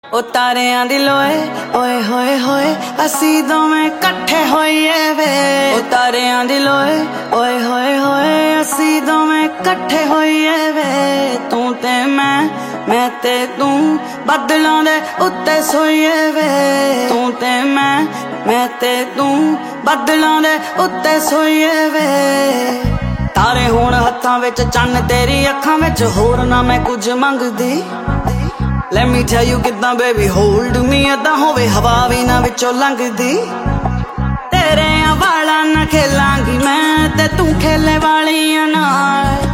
ओ तारियां दी लोए ओए होए होए असी दोवें कट्ठे होइए वे। ओ तारियां दी लोए ओए होए होए असी दोवें कट्ठे होइए वे। तू ते मैं ते तू बदलों दे उत्ते सोइए वे। तू ते मैं ते तू बदलों दे उत्ते सोइए वे। तारे हुण हत्थां विच चन्न तेरी अखां विच होर ना मैं कुछ मंगदी। Let me tell you कितना baby hold me अदा होवे हवा भी ना विचों लंघदी। तेरे वाला ना खेलांगी मैं ते तू खेले वालियां नाल।